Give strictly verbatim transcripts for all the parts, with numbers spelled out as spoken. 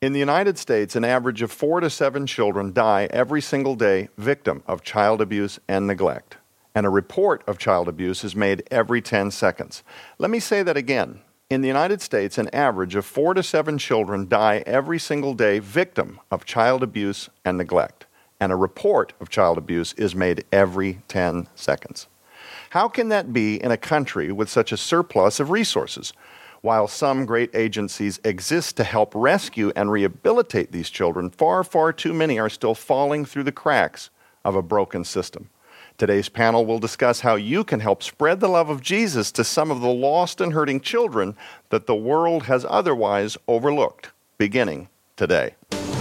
In the United States, an average of four to seven children die every single day victim of child abuse and neglect. And a report of child abuse is made every ten seconds. Let me say that again. In the United States, an average of four to seven children die every single day victim of child abuse and neglect. And a report of child abuse is made every ten seconds. How can that be in a country with such a surplus of resources? While some great agencies exist to help rescue and rehabilitate these children, far, far too many are still falling through the cracks of a broken system. Today's panel will discuss how you can help spread the love of Jesus to some of the lost and hurting children that the world has otherwise overlooked, beginning today.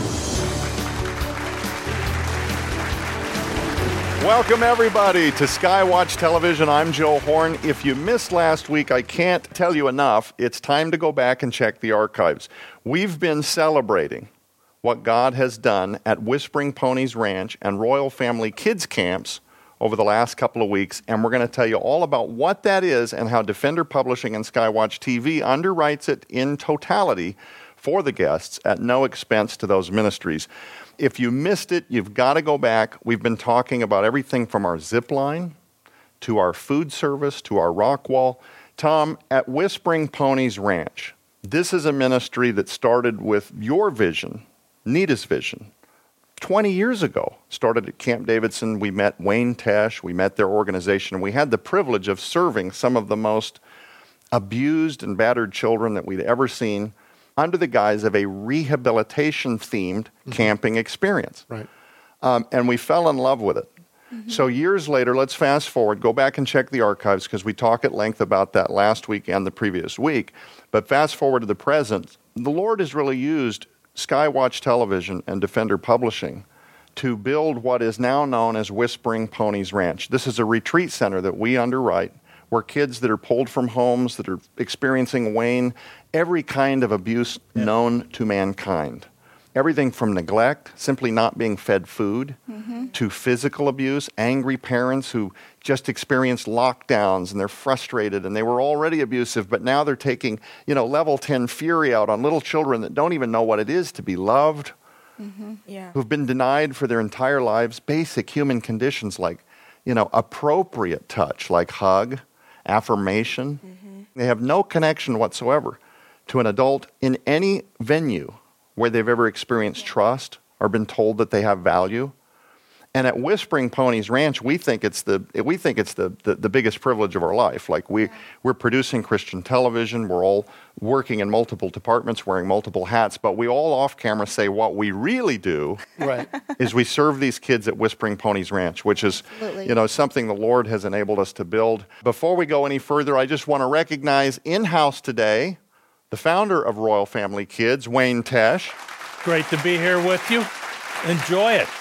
Welcome, everybody, to Skywatch Television. I'm Joe Horn. If you missed last week, I can't tell you enough. It's time to go back and check the archives. We've been celebrating what God has done at Whispering Ponies Ranch and Royal Family Kids Camps over the last couple of weeks, and we're going to tell you all about what that is and how Defender Publishing and Skywatch T V underwrites it in totality for the guests at no expense to those ministries. If you missed it, you've got to go back. We've been talking about everything from our zip line to our food service to our rock wall. Tom, at Whispering Ponies Ranch, this is a ministry that started with your vision, Nita's vision, twenty years ago. Started at Camp Davidson. We met Wayne Tesh. We met their organization. And we had the privilege of serving some of the most abused and battered children that we'd ever seen under the guise of a rehabilitation-themed mm-hmm. camping experience. Right. Um, and we fell in love with it. Mm-hmm. So years later, let's fast forward, go back and check the archives because we talk at length about that last week and the previous week. But fast forward to the present, the Lord has really used Skywatch Television and Defender Publishing to build what is now known as Whispering Ponies Ranch. This is a retreat center that we underwrite where kids that are pulled from homes, that are experiencing, Wayne, every kind of abuse yeah. known to mankind. Everything from neglect, simply not being fed food, mm-hmm. to physical abuse, angry parents who just experienced lockdowns and they're frustrated and they were already abusive, but now they're taking, you know, level ten fury out on little children that don't even know what it is to be loved, mm-hmm. yeah. who've been denied for their entire lives basic human conditions like, you know, appropriate touch, like hug, affirmation. Mm-hmm. They have no connection whatsoever to an adult in any venue where they've ever experienced trust or been told that they have value. And at Whispering Ponies Ranch, we think it's the we think it's the, the, the biggest privilege of our life. Like we, we're producing Christian television. We're all working in multiple departments, wearing multiple hats. But we all off camera say what we really do right. is we serve these kids at Whispering Ponies Ranch, which is Absolutely. you know something the Lord has enabled us to build. Before we go any further, I just want to recognize in-house today the founder of Royal Family Kids, Wayne Tesh. Great to be here with you. Enjoy it.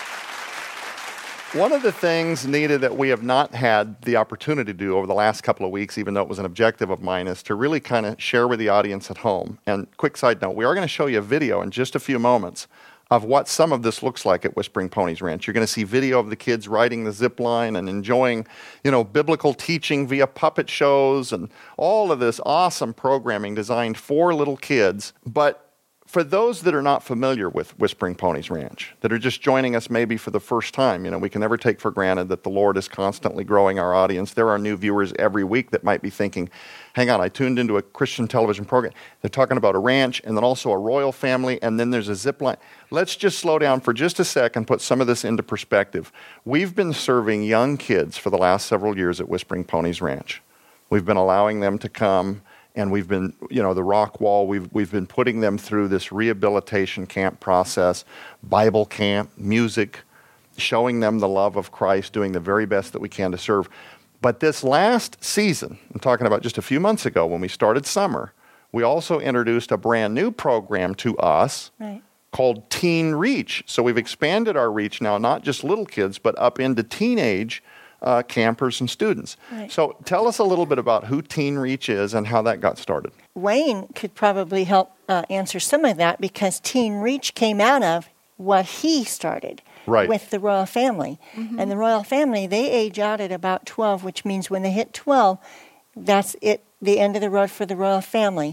One of the things, Nita, that we have not had the opportunity to do over the last couple of weeks, even though it was an objective of mine, is to really kind of share with the audience at home. And quick side note, we are going to show you a video in just a few moments of what some of this looks like at Whispering Ponies Ranch. You're going to see video of the kids riding the zip line and enjoying, you know, biblical teaching via puppet shows and all of this awesome programming designed for little kids. But for those that are not familiar with Whispering Ponies Ranch, that are just joining us maybe for the first time, you know, we can never take for granted that the Lord is constantly growing our audience. There are new viewers every week that might be thinking, hang on, I tuned into a Christian television program. They're talking about a ranch and then also a royal family, and then there's a zip line. Let's just slow down for just a sec and put some of this into perspective. We've been serving young kids for the last several years at Whispering Ponies Ranch. We've been allowing them to come. And we've been, you know, the rock wall, we've we've been putting them through this rehabilitation camp process, Bible camp, music, showing them the love of Christ, doing the very best that we can to serve. But this last season, I'm talking about just a few months ago when we started summer, we also introduced a brand new program to us right. called Teen Reach. So we've expanded our reach now, not just little kids, but up into teenage Uh, campers and students. Right. So tell us a little bit about who Teen Reach is and how that got started. Wayne could probably help uh, answer some of that because Teen Reach came out of what he started right. with the Royal Family. Mm-hmm. And the Royal Family, they age out at about twelve, which means when they hit twelve, that's it, the end of the road for the Royal Family.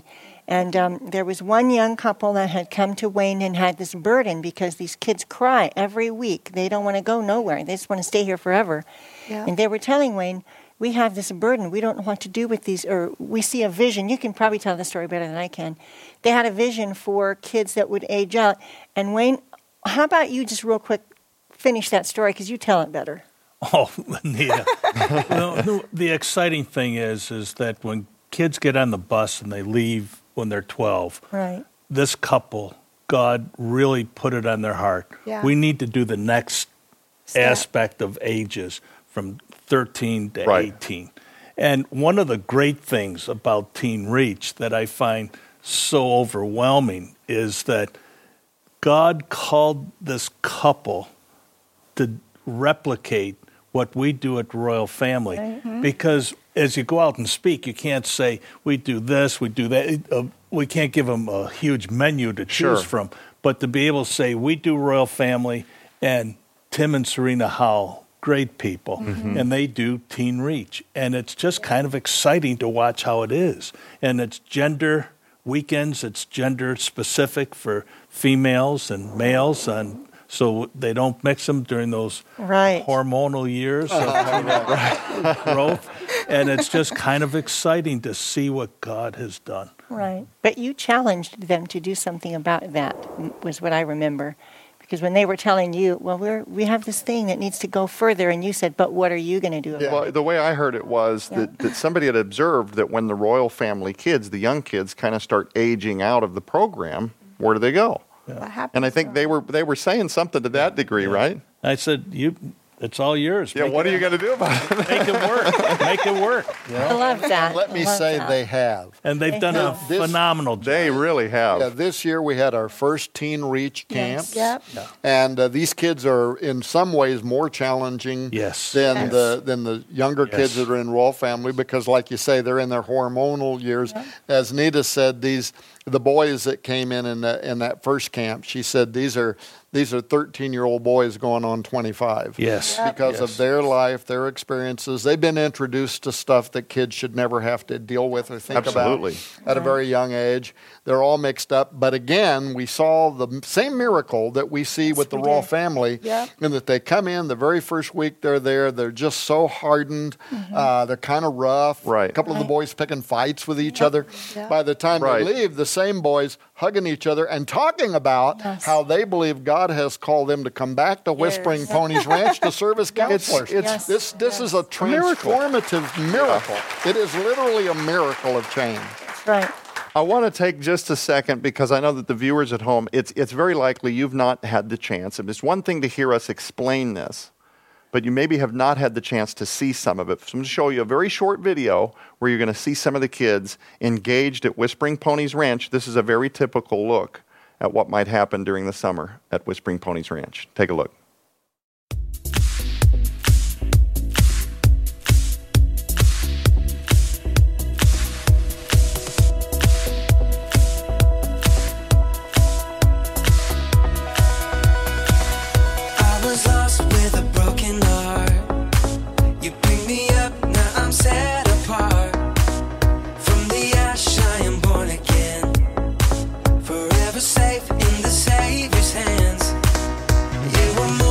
And um, there was one young couple that had come to Wayne and had this burden because these kids cry every week. They don't want to go nowhere. They just want to stay here forever. Yeah. And they were telling Wayne, we have this burden. We don't know what to do with these, or we see a vision. You can probably tell the story better than I can. They had a vision for kids that would age out. And Wayne, how about you just real quick finish that story because you tell it better. Oh, Anita. Well, no, the exciting thing is, is that when kids get on the bus and they leave when they're twelve, Right. this couple, God really put it on their heart. Yeah. We need to do the next Step. aspect of ages from thirteen to Right. eighteen. And one of the great things about Teen Reach that I find so overwhelming is that God called this couple to replicate what we do at Royal Family. Mm-hmm. Because as you go out and speak, you can't say, we do this, we do that. Uh, we can't give them a huge menu to choose Sure. from. But to be able to say, we do Royal Family, and Tim and Serena Howell, great people, Mm-hmm. and they do Teen Reach. And it's just kind of exciting to watch how it is. And it's gender weekends, it's gender specific for females and males, and so they don't mix them during those Right. hormonal years of growth. And it's just kind of exciting to see what God has done. Right. But you challenged them to do something about that, m- was what I remember. Because when they were telling you, well, we're, we have this thing that needs to go further, and you said, but what are you going to do about it? Well, the way I heard it was Yeah. that, that somebody had observed that when the Royal Family kids, the young kids, kind of start aging out of the program, where do they go? What happens And I think to they them? were they were saying something to that degree, right? I said, "You, it's all yours. Yeah. Make What it, are you going to do about it? make it work? Make it work." You I know? love that. Let me I love say that. they have. And they've done a have. This- phenomenal job. They really have. Yeah, this year we had our first Teen Reach camp. Yes. Yep. And uh, these kids are in some ways more challenging Yes. than Yes. the than the younger kids Yes. that are in Royal Family because, like you say, they're in their hormonal years. As Nita said, these the boys that came in in, the, in that first camp, she said these are these are thirteen-year-old boys going on twenty-five. Yes. Because Yes. of their life, their experiences. They've been introduced to stuff that kids should never have to deal with or think Absolutely. about at a very young age. They're all mixed up. But again, we saw the same miracle that we see with the we Royal did. Family, Yep. in that they come in the very first week they're there. They're just so hardened. Uh, they're kind of rough. Right. A couple of the Right. boys picking fights with each other. Yep. By the time Right. they leave, the same boys hugging each other and talking about Yes. how they believe God has called them to come back to Whispering Yes. Ponies Ranch to serve as counselors. it's- Yes. This this is a miracle. transformative miracle. It is literally a miracle of change. That's right. I want to take just a second because I know that the viewers at home, it's it's very likely you've not had the chance. And it's one thing to hear us explain this, but you maybe have not had the chance to see some of it. So I'm going to show you a very short video where you're going to see some of the kids engaged at Whispering Ponies Ranch. This is a very typical look at what might happen during the summer at Whispering Ponies Ranch. Take a look. I was lost with a broken heart. You picked me up, now I'm set apart. From the ash I am born again, forever safe in the Savior's hands. You were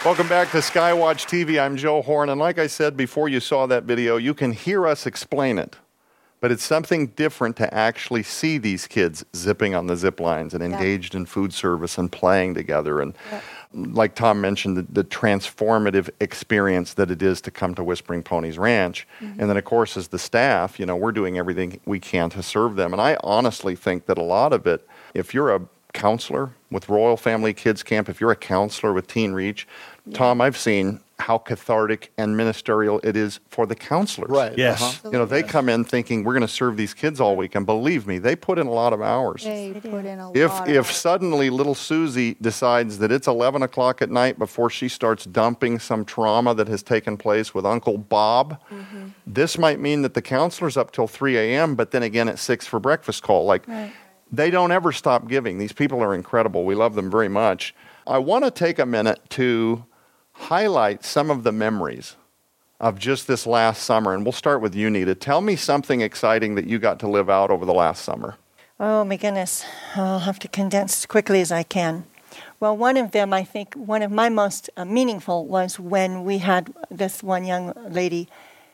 Welcome back to Skywatch T V. I'm Joe Horn, and like I said before you saw that video, you can hear us explain it. But it's something different to actually see these kids zipping on the zip lines and engaged in food service and playing together. And Yep. like Tom mentioned, the, the transformative experience that it is to come to Whispering Ponies Ranch. Mm-hmm. And then, of course, as the staff, you know, we're doing everything we can to serve them. And I honestly think that a lot of it, if you're a counselor with Royal Family Kids Camp, if you're a counselor with Teen Reach, Tom, I've seen how cathartic and ministerial it is for the counselors. Right. Yes. Uh-huh. You know, they come in thinking we're going to serve these kids all week, and believe me, they put in a lot of hours. They put in a If lot if of suddenly little Susie decides that it's eleven o'clock at night before she starts dumping some trauma that has taken place with Uncle Bob, Mm-hmm. this might mean that the counselor's up till three a.m., but then again at six for breakfast call. Like, Right. they don't ever stop giving. These people are incredible. We love them very much. I want to take a minute to highlight some of the memories of just this last summer. And we'll start with you, Nita. Tell me something exciting that you got to live out over the last summer. Oh, my goodness. I'll have to condense as quickly as I can. Well, one of them, I think, one of my most uh, meaningful was when we had this one young lady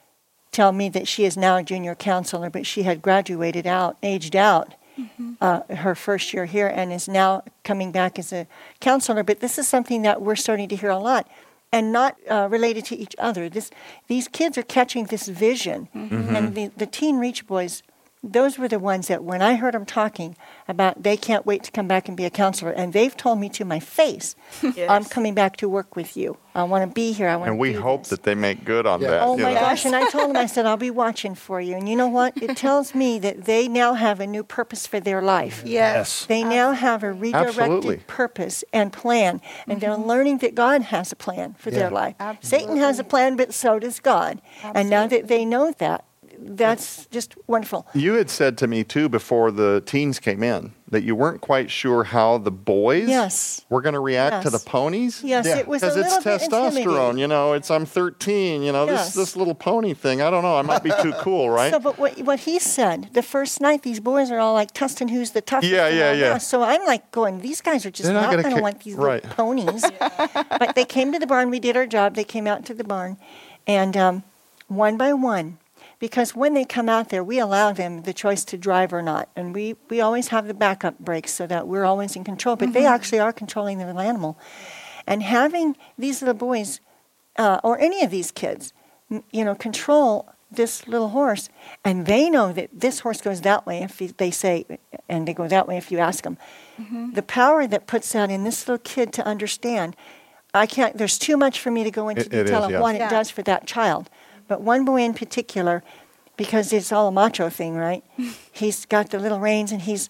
tell me that she is now a junior counselor, but she had graduated out, aged out, uh, her first year here, and is now coming back as a counselor. But this is something that we're starting to hear a lot, and not uh, related to each other. This, these kids are catching this vision, and the, the Teen Reach boys, those were the ones that when I heard them talking about they can't wait to come back and be a counselor, and they've told me to my face, I'm coming back to work with you. I want to be here. I want And to we do hope this. that they make good on Yeah. that. Oh you my know. gosh, and I told them, I said, I'll be watching for you. And you know what? It tells me that they now have a new purpose for their life. Yes. They now have a redirected Absolutely. purpose and plan, and they're learning that God has a plan for their Yeah. life. Absolutely. Satan has a plan, but so does God. And now that they know that, that's just wonderful. You had said to me, too, before the teens came in, that you weren't quite sure how the boys Yes. were going to react to the Yes. ponies. Yes, Yeah. it was a Because little it's bit testosterone, intimidating. you know. It's I'm thirteen, you know. Yes. This this little pony thing. I don't know. I might be too cool, right? So, but what, what he said, the first night, these boys are all like testing who's the toughest. Yeah, and yeah, all yeah. that. So I'm like going, these guys are just They're not not gonna going to kick- want these right. little ponies. But they came to the barn. We did our job. They came out to the barn. And um, one by one, because when they come out there, we allow them the choice to drive or not. And we, we always have the backup brakes so that we're always in control. But they actually are controlling the little animal. And having these little boys, uh, or any of these kids, m- you know, control this little horse, and they know that this horse goes that way if you- they say, and they go that way if you ask them. The power that puts that in this little kid to understand, I can't, there's too much for me to go into It- it detail is, of yeah. what Yeah. it does for that child. But one boy in particular, because it's all a macho thing, right? He's got the little reins, and he's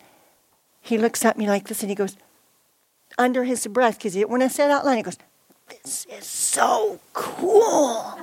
he looks at me like this, and he goes under his breath, because when I said it out loud, he goes, "This is so cool."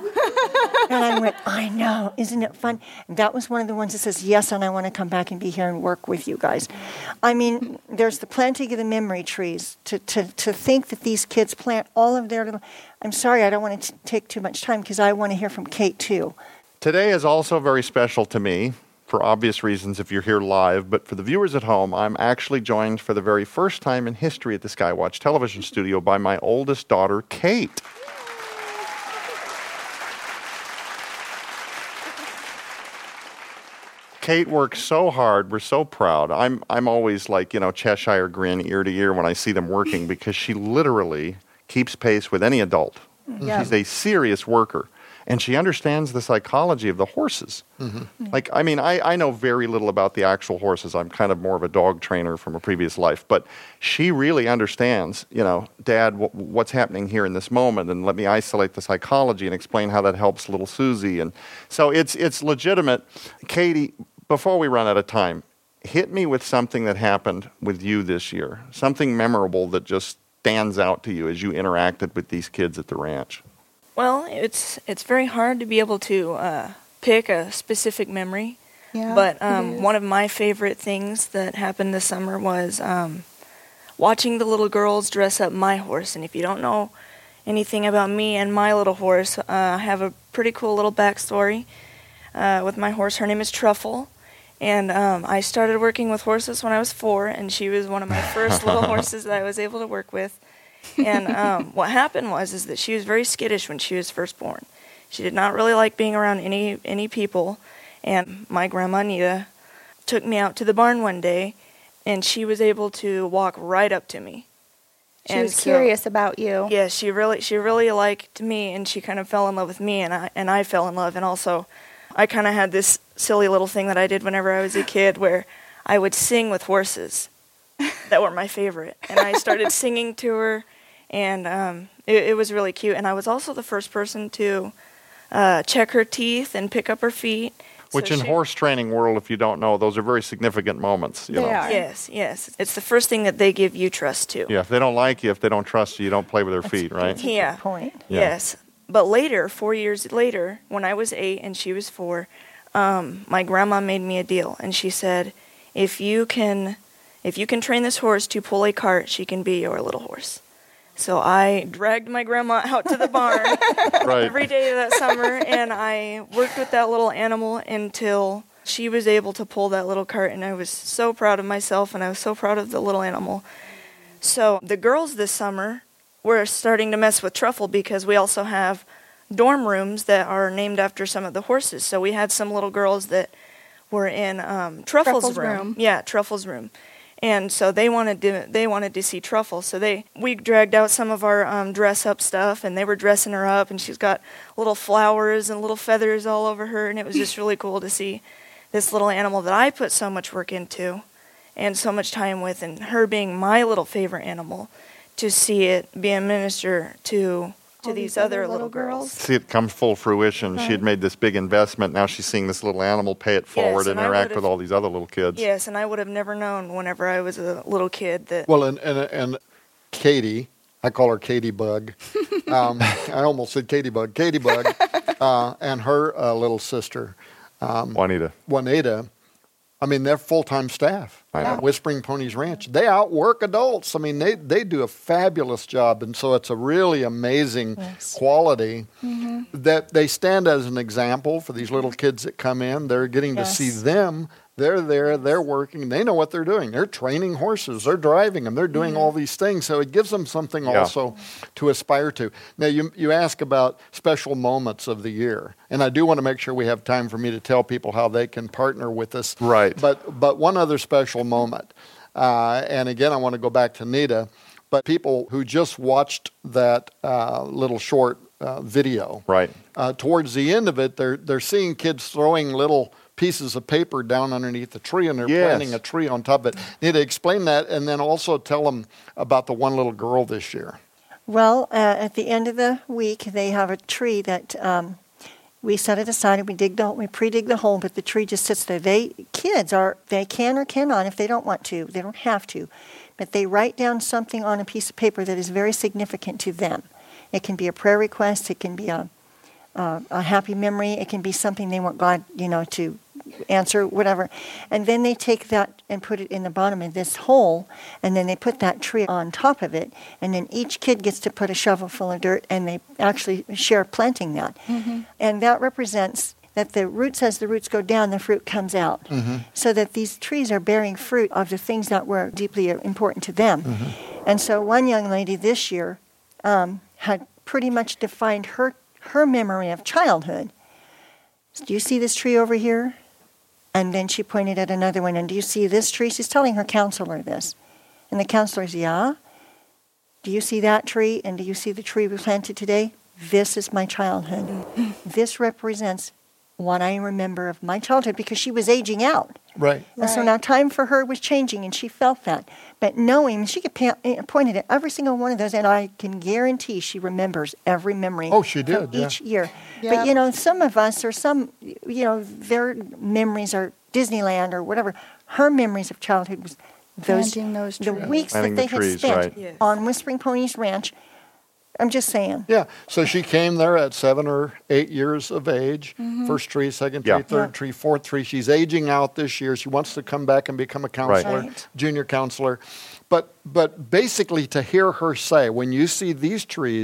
And I went, "I know, isn't it fun?" And that was one of the ones that says, "Yes, and I want to come back and be here and work with you guys." I mean, there's the planting of the memory trees. To to to think that these kids plant all of their little. I'm sorry, I don't want to t- take too much time because I want to hear from Kate too. Today is also very special to me, for obvious reasons if you're here live, but for the viewers at home, I'm actually joined for the very first time in history at the Skywatch television studio by my oldest daughter, Kate. Kate works so hard. We're so proud. I'm I'm always like, you know, Cheshire grin ear to ear when I see them working because she literally keeps pace with any adult. Yeah. She's a serious worker. And she understands the psychology of the horses. Like, I mean, I, I know very little about the actual horses. I'm kind of more of a dog trainer from a previous life. But she really understands, you know, Dad, wh- what's happening here in this moment, and let me isolate the psychology and explain how that helps little Susie. And so it's it's legitimate. Katie, before we run out of time, hit me with something that happened with you this year, something memorable that just stands out to you as you interacted with these kids at the ranch. Well, it's it's very hard to be able to uh, pick a specific memory. Yeah, but it um, is. one of my favorite things that happened this summer was um, watching the little girls dress up my horse. And if you don't know anything about me and my little horse, uh, I have a pretty cool little backstory uh, with my horse. Her name is Truffle. And um, I started working with horses when I was four, and she was one of my first little horses that I was able to work with. And um, what happened was is that she was very skittish when she was first born. She did not really like being around any any people. And my grandma Anita took me out to the barn one day, and she was able to walk right up to me. She and was so- curious about you. Yeah, she really she really liked me, and she kind of fell in love with me, and I and I fell in love. And also, I kind of had this silly little thing that I did whenever I was a kid, where I would sing with horses that were my favorite, and I started singing to her, and um, it, it was really cute. And I was also the first person to uh, check her teeth and pick up her feet. Which So in she- horse training world, if you don't know, those are very significant moments. You They know? are. Yes, yes, it's the first thing that they give you trust to. Yeah, if they don't like you, if they don't trust you, you don't play with their feet, right? That's a good Yeah. point. Yeah. Yes. But later, four years later, when I was eight and she was four, um, my grandma made me a deal, and she said, "If you can, if you can train this horse to pull a cart, she can be your little horse." So I dragged my grandma out to the barn Right. every day of that summer, and I worked with that little animal until she was able to pull that little cart, and I was so proud of myself, and I was so proud of the little animal. So the girls this summer were starting to mess with Truffle because we also have dorm rooms that are named after some of the horses. So we had some little girls that were in um, Truffle's, Truffle's room. room. Yeah, Truffle's room. And so they wanted to they wanted to see Truffle. So they we dragged out some of our um, dress up stuff, and they were dressing her up, and she's got little flowers and little feathers all over her, and it was just really cool to see this little animal that I put so much work into and so much time with, and her being my little favorite animal, to see it be a minister to to All these these other other little little girls. girls. See it come full fruition. She had made this big investment. Now she's seeing this little animal pay it forward and and I interact would've- with all these other little kids. Yes, and I would have never known whenever I was a little kid that Well, and, and, and Katie, I call her Katie Bug. Um, I almost said Katie Bug. Katie Bug uh, and her uh, little sister, Juanita. Juanita, I mean, they're full-time staff I know. at Whispering Ponies Ranch. They outwork adults. I mean, they, they do a fabulous job, and so it's a really amazing Yes. quality that they stand as an example for these little kids that come in. They're getting Yes. to see them. They're there. They're working. They know what they're doing. They're training horses. They're driving them. They're doing all these things. So it gives them something Yeah. also to aspire to. Now, you, you ask about special moments of the year, and I do want to make sure we have time for me to tell people how they can partner with us. Right. But, but one other special moment, uh, and again, I want to go back to Nita, but people who just watched that uh, little short uh, video, Right. uh, towards the end of it, they're, they're seeing kids throwing little pieces of paper down underneath the tree, and they're Yes. planting a tree on top of it. Need to explain that, and then also tell them about the one little girl this year. Well, uh, at the end of the week, they have a tree that um, we set it aside and we dig the we pre-dig the hole, but the tree just sits there. They kids are they can or cannot if they don't want to. They don't have to, but they write down something on a piece of paper that is very significant to them. It can be a prayer request. It can be a uh, a happy memory. It can be something they want God, you know, to answer, whatever. And then they take that and put it in the bottom of this hole, and then they put that tree on top of it, and then each kid gets to put a shovel full of dirt, and they actually share planting that. And that represents that the roots, as the roots go down, the fruit comes out. So that these trees are bearing fruit of the things that were deeply important to them. And so one young lady this year um, had pretty much defined her her memory of childhood. Do you see this tree over here? And then she pointed at another one. And do you see this tree? She's telling her counselor this. And the counselor's, yeah. Do you see that tree? And do you see the tree we planted today? This is my childhood. This represents what I remember of my childhood, because she was aging out. Right. And so Right. now time for her was changing, and she felt that. But knowing, she could pa- pointed at every single one of those, and I can guarantee she remembers every memory. Oh, she from did, yeah. each year. Yeah. But you know, some of us, or some, you know, their memories are Disneyland or whatever. Her memories of childhood was those, Planting those the trees. weeks Planting that they the had trees, spent right. Yes. on Whispering Ponies Ranch. I'm just saying. Yeah. So she came there at seven or eight years of age. First tree, second tree, Yeah. third Yeah. tree, fourth tree. She's aging out this year. She wants to come back and become a counselor, Right. junior counselor. But but basically, to hear her say, when you see these trees,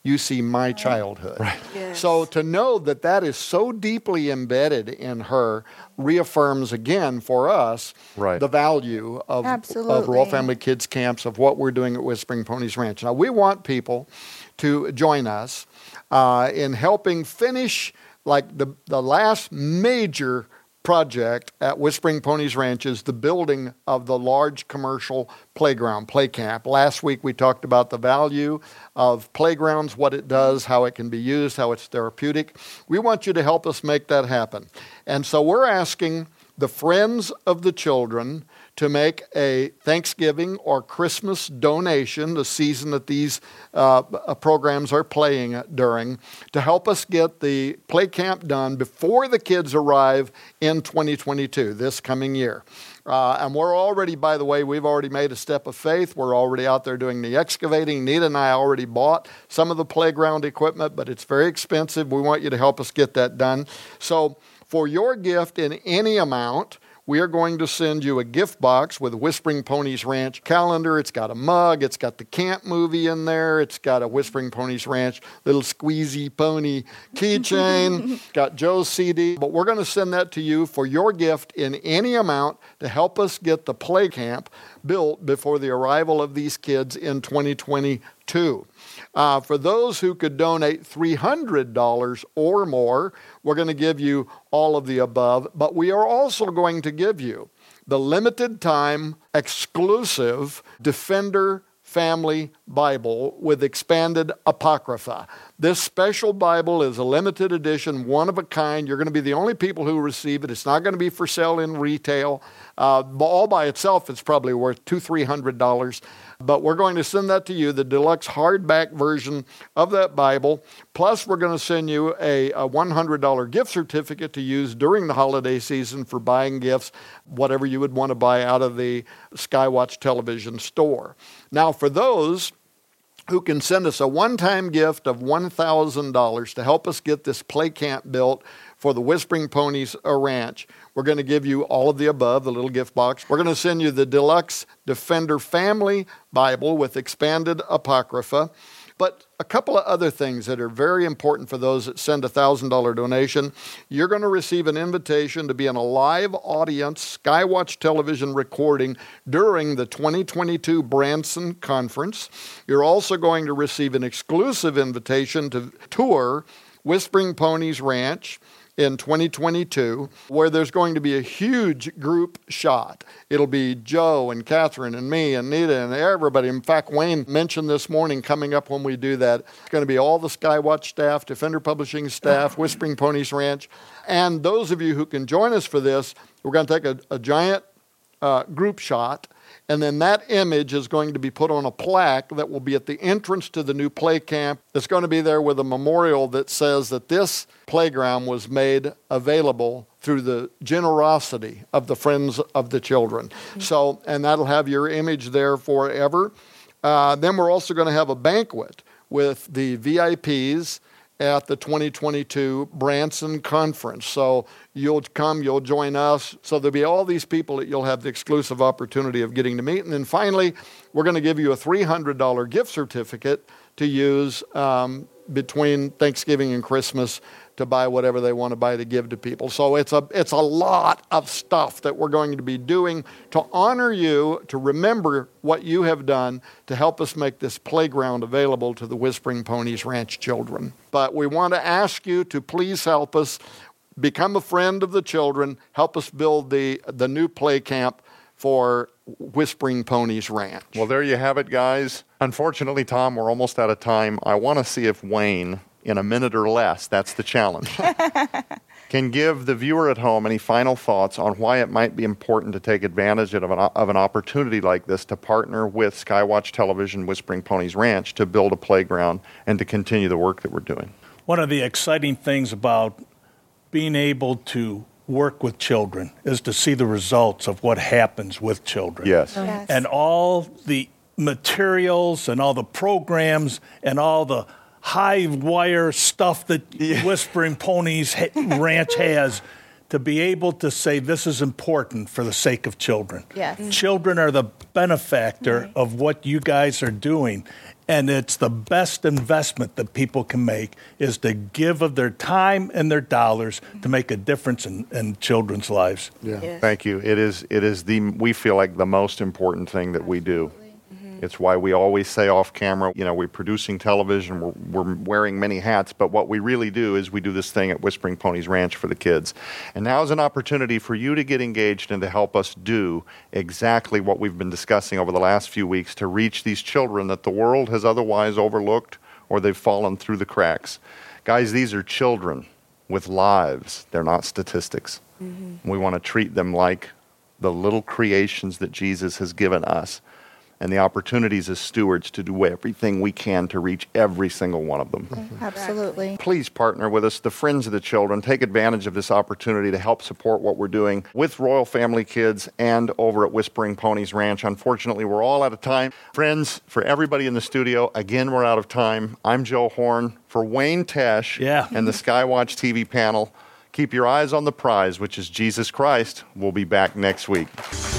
you see my childhood. Right. Yes. So to know that that is so deeply embedded in her reaffirms again for us Right. the value of, of Absolutely. Royal Family Kids Camps, of what we're doing at Whispering Ponies Ranch. Now, we want people to join us uh, in helping finish like the, the last major project at Whispering Ponies Ranch is the building of the large commercial playground, play camp. Last week we talked about the value of playgrounds, what it does, how it can be used, how it's therapeutic. We want you to help us make that happen. And so we're asking the friends of the children to make a Thanksgiving or Christmas donation, the season that these uh, programs are playing during, to help us get the play camp done before the kids arrive in twenty twenty-two, this coming year. Uh, and we're already, by the way, we've already made a step of faith. We're already out there doing the excavating. Nita and I already bought some of the playground equipment, but it's very expensive. We want you to help us get that done. So for your gift in any amount, we are going to send you a gift box with a Whispering Ponies Ranch calendar. It's got a mug. It's got the camp movie in there. It's got a Whispering Ponies Ranch little squeezy pony keychain. Got Joe's C D. But we're going to send that to you for your gift in any amount to help us get the play camp built before the arrival of these kids in twenty twenty-two. Uh, for those who could donate three hundred dollars or more, we're going to give you all of the above, but we are also going to give you the limited time exclusive Defender Family Bible with expanded Apocrypha. This special Bible is a limited edition, one of a kind. You're going to be the only people who receive it. It's not going to be for sale in retail. Uh, all by itself, it's probably worth two hundred dollars, three hundred dollars. But we're going to send that to you, the deluxe hardback version of that Bible. Plus, we're going to send you a, a one hundred dollars gift certificate to use during the holiday season for buying gifts, whatever you would want to buy out of the Skywatch television store. Now, for those who can send us a one-time gift of one thousand dollars to help us get this play camp built for the Whispering Ponies Ranch, we're going to give you all of the above, the little gift box. We're going to send you the deluxe Defender Family Bible with expanded Apocrypha. But a couple of other things that are very important for those that send a one thousand dollars donation. You're going to receive an invitation to be in a live audience Skywatch television recording during the twenty twenty-two Branson Conference. You're also going to receive an exclusive invitation to tour Whispering Ponies Ranch in twenty twenty-two, where there's going to be a huge group shot. It'll be Joe and Catherine and me and Nita and everybody. In fact, Wayne mentioned this morning coming up when we do that, it's going to be all the Skywatch staff, Defender Publishing staff, Whispering Ponies Ranch. And those of you who can join us for this, we're going to take a, a giant uh, group shot. And then that image is going to be put on a plaque that will be at the entrance to the new play camp. It's going to be there with a memorial that says that this playground was made available through the generosity of the friends of the children. Mm-hmm. So, and that'll have your image there forever. Uh, then we're also going to have a banquet with the V I Ps at the twenty twenty-two Branson Conference. So you'll come, you'll join us. So there'll be all these people that you'll have the exclusive opportunity of getting to meet. And then finally, we're going to give you a three hundred dollars gift certificate to use um, between Thanksgiving and Christmas to buy whatever they want to buy to give to people. So it's a it's a lot of stuff that we're going to be doing to honor you, to remember what you have done to help us make this playground available to the Whispering Ponies Ranch children. But we want to ask you to please help us become a friend of the children, help us build the, the new play camp for Whispering Ponies Ranch. Well, there you have it, guys. Unfortunately, Tom, we're almost out of time. I want to see if Wayne, in a minute or less, that's the challenge, can give the viewer at home any final thoughts on why it might be important to take advantage of an, of an opportunity like this to partner with Skywatch Television, Whispering Ponies Ranch, to build a playground and to continue the work that we're doing. One of the exciting things about being able to work with children is to see the results of what happens with children. Yes. Yes. And all the materials and all the programs and all the high wire stuff that Whispering Ponies ha- Ranch has to be able to say this is important for the sake of children. Yes. Mm. Children are the benefactor Right. of what you guys are doing. And it's the best investment that people can make is to give of their time and their dollars to make a difference in, in children's lives. Yeah. Yes. Thank you. It is, it is the, we feel like the most important thing that we do. It's why we always say off camera, you know, we're producing television, we're, we're wearing many hats, but what we really do is we do this thing at Whispering Ponies Ranch for the kids. And now is an opportunity for you to get engaged and to help us do exactly what we've been discussing over the last few weeks to reach these children that the world has otherwise overlooked or they've fallen through the cracks. Guys, these are children with lives. They're not statistics. Mm-hmm. We want to treat them like the little creations that Jesus has given us, and the opportunities as stewards to do everything we can to reach every single one of them. Mm-hmm. Absolutely. Please partner with us, the Friends of the Children. Take advantage of this opportunity to help support what we're doing with Royal Family Kids and over at Whispering Ponies Ranch. Unfortunately, we're all out of time. Friends, for everybody in the studio, again, we're out of time. I'm Joe Horn. For Wayne Tesh Yeah. and the Skywatch T V panel, keep your eyes on the prize, which is Jesus Christ. We'll be back next week.